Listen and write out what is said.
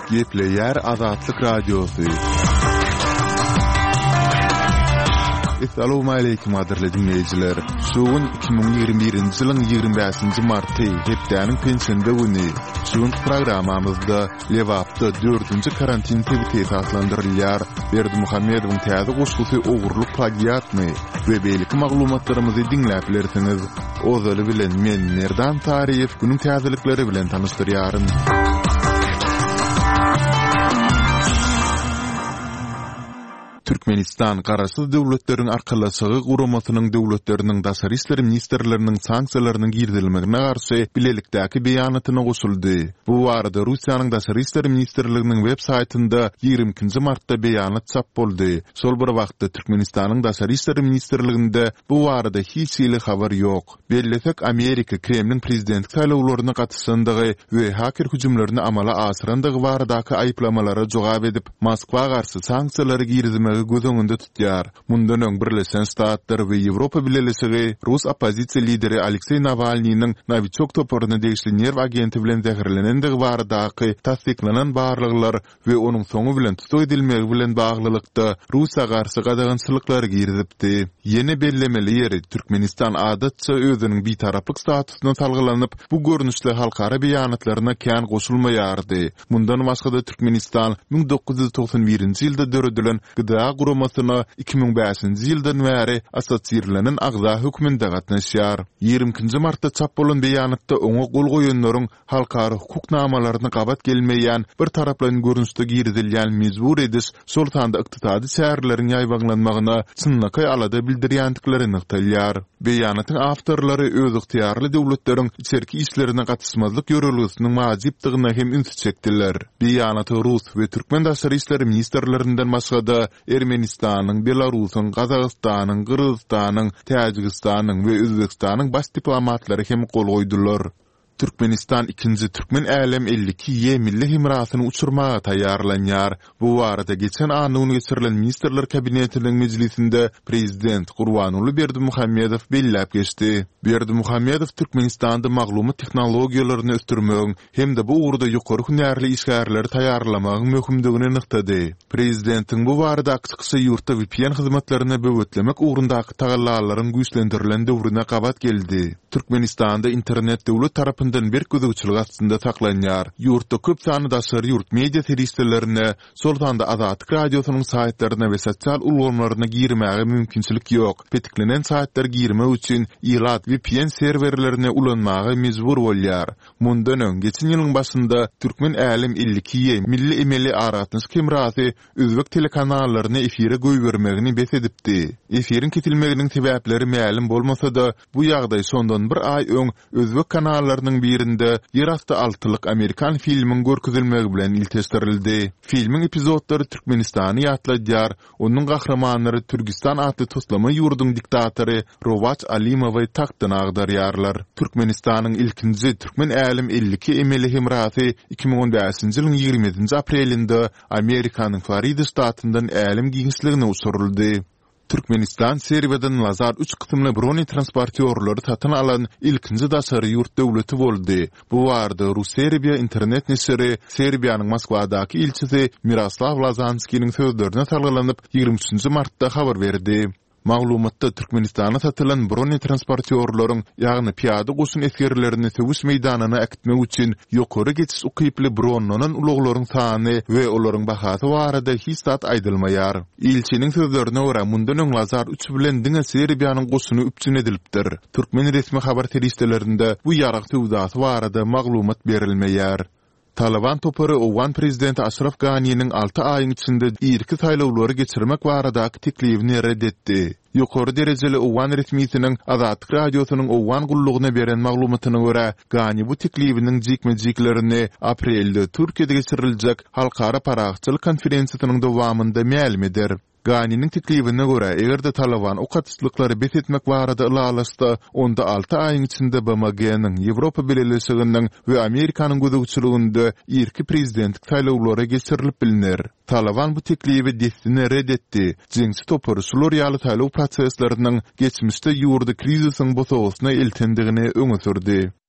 Gepleyer Azatlyk Radiosu. Assalamu alaykum adirli dinleyijiler. Şuun 2021-nji ýylyň 25-nji marty hepdäniň pensiýanda güni. Şuun programamyzda Lewapda 4-nji karantin tebiti taslandyrylýar. Berdimuhammedowyň täze goşgusy ogurlyk plagiatmy we beýlik maglumatlarymyzy dinläp bilersiňiz. Ozaly bilen men Merdan Tariýew günüň täzelikleri bilen tanışdyrýarym. Türkmenistan garaşsyz döwletleriň arkalaşygy guramasynyň döwletleriniň daşary işleri ministrleriniň sanksiýalarynyň girdilmegine garşy bilelikdäki beýanatyna goşuldy. Bu barada Russiýanyň daşary işleri ministrliginiň web saytynda 22-nji martda beýanat çap boldy. Şol bir wagtda Türkmenistanyň daşary işleri ministrliginde bu barada hiç ýyly habar ýok. Bellesek Amerika Kremlin prezidentlik saýlawlaryna gatnaşandygy we haker hüjümlerini amala aşyrandygy baradaky aýplamalara jogap edip Moskwa garşy sanksiýalary girdilmegi göz öňünde tutýar. Mundan öň Birleşen Ştatlar we Ýewropa Birleşigi Rus opozisiýa lideri Aleksey Navalnyň Novichok toporyna degişli nerw agenti bilen zäherlenendigi baradaky tasdiklanan barlyklar we onuň soňu bilen tutup edilmegi bilen baglylykda Russiýa garşy gadagançylyklar girdipdi. Yeni bellemeli ýeri Türkmenistan adatça özüniň bitaraplyk statusyna salgylanyp bu görnüşli halkara beýanatlaryna kän goşulmaýardy. Mundan başga Türkmenistan 1991-nji ýylda döredilen gyda guramasyna 2005-nji ýyldan bäri asosiýerlenen agza höküminde gatnaşýar. 20-nji martda çap bolan beýanatda oňa gol goýanlaryň halkara hukuknamalaryny gabat gelmeýän bir taraplan görnüşde girdilýän mezbur ediş şol tanda ykdysady şäherleriň ýaýbaglanmagyna çynlyky alada bildirýändiklerini nykdalýar. Beýanatyň awtorlary öz yktyýarly döwletleriň içerki işlerine gatnaşmazlyk ýörelgisiniň majypdygyna hem üns çekdiler. Beýanaty Rus we Türkmen daşary işleri ministrlerinden başga Ermenistanyň, Belarusyň, Gazagystanyň, Gyrgyzstanyň, Täjikistanyň we Özbekistanyň baş diplomatlary hem gol goýdular. Türkmenistan 2-nji Türkmen Älim 52 milli himrasyny uçurmaga taýýarlanýar. Bu barada geçen anyň geçirilen ministrler kabinetiniň mejlisinde prezident Gurbanuly Berdimuhammedow belläp geçdi. Berdimuhammedow Türkmenistanda maglumat tehnologiýalaryny östürmegiň hem-de bu ugrda ýokary hünärli işgärleri taýýarlamagyň möhümdigini nyktady. Prezidentiň bu barada akçyksy ýurtda VPN hyzmatlaryny böwetlemek ugrundaky tagallalaryň güýçlendirilen döwrüne gabat geldi. Türkmenistanda internet döwlet tarapyndan bir gözükçülük astynda saklanýar. Ýurtda köp sany daşary ýurt media serwislerine, soltanda Azatlyk Radiosynyň saýtlaryna we sosial ulgamlaryna girmäge mümkinçilik ýok. Petiklenen saýtlar girmek üçin ýylat VPN serwerlerine ulanmagy mezbur bolýar. Mundan öň geçen ýylyň başynda Türkmen Älim 52 milli emeli aratnyş kimrasy özbek telekanallaryna efire goýbermegini bes edipdi. Efiriň ketilmeginiň sebäpleri ma'lum bolmasa-da bu ýagdaý sondan bir ay öň özbek kanallarynyň birinde ýerasty altylyk Amerikan filmiň görkezilmegi bilen ilteşdirildi. Filmiň epizodlary Türkmenistany ýatladýar, onuň gahramanlary Türkistan atly toslama ýurduň diktatory Rovaç Alimowy taxtyna agdarýarlar. Türkmenistanyň ilkinji Türkmen Älim 52 emeli himrasy 2015-nji ýylyň 20-nji aprelinde Amerikanyň Florida ştatyndan älim giňişligine uçuruldy. Türkmenistan Serbiýadan Lazar 3 kysymly broni transportýorlary satyn alan ilkinji daşary ýurt döwleti boldy. Bu barada Rus-Serbiýa internet neşri Serbiýanyň Moskwadaky ilçisi Miroslav Lazanskiň sözlerine salgylanyp 23-nji martda habar berdi. Maglumatda Türkmenistana satylan broni transportýorlaryň, ýagny piýada goşun eskerlerini söwüş meýdanyna äkitmek üçin ýokary geçiş ukyply bronlanan ulaglaryň sany we olaryň bahasy barada hiç zat aýdylmaýar. Ilçiniň sözlerine görä mundan öň Lazar 3 bilen diňe Serbiýanyň goşuny üpçün edilipdir. Türkmen resmi habar terişdelerinde bu ýarag sowdasy barada maglumat berilmeýär. Taliban topary Owan prezidenti Ashraf Ghani'nin 6 aýyň içinde irki saýlawlary geçirmek baradaky teklifini reddetdi. Ýokary derejeli Owan resmiýetiniň Azatlyk Radiosynyň Owan gullugyna beren maglumatyna görä, Ghani bu teklifiniň jekmejiklerini aprelde Türkiýede geçiriljek halkara paragçylyk konferensiýasynyň dowamynda ma'lum eder. Gani'nin teklifine göre eğer Taliban o katışlıkları bet etmek barada ılalaşsa, onda 6 ayın içinde BMG'nin, Ýewropa Birleşiginiň ve Amerikanyň gözükçülüğünde irki prezidentlik saýlawlary geçirilip bilinir. Taliban bu teklifi destine reddetdi. Jeňsi topory ýaly saýlaw prosesleriniň geçmişde ýurda krizisiň bosagysyna eltendigini öňe sürdi.